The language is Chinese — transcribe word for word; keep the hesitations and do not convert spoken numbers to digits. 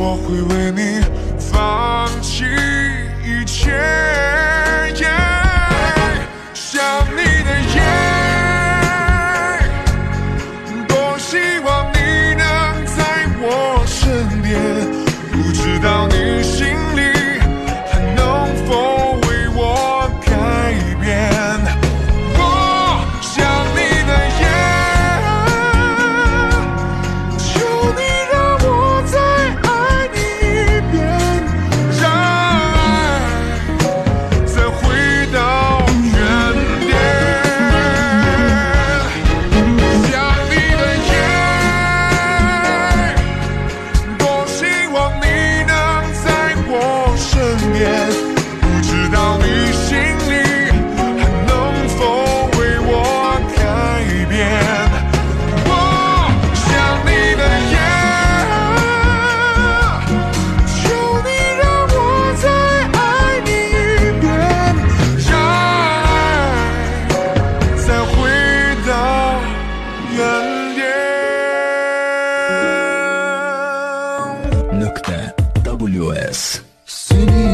我会为你放弃一切。想你的夜，多希望你能在我身边，不知道你心里还能否为我改变。我想你的夜，求你让我再爱你一遍，让爱再回到原点。想你的夜，多希望你能在我身边，不知道你心里还能否为我改变。我想你的夜，求你让我再爱你一遍，让爱再回到原点。 نكتة دبليو اس Seni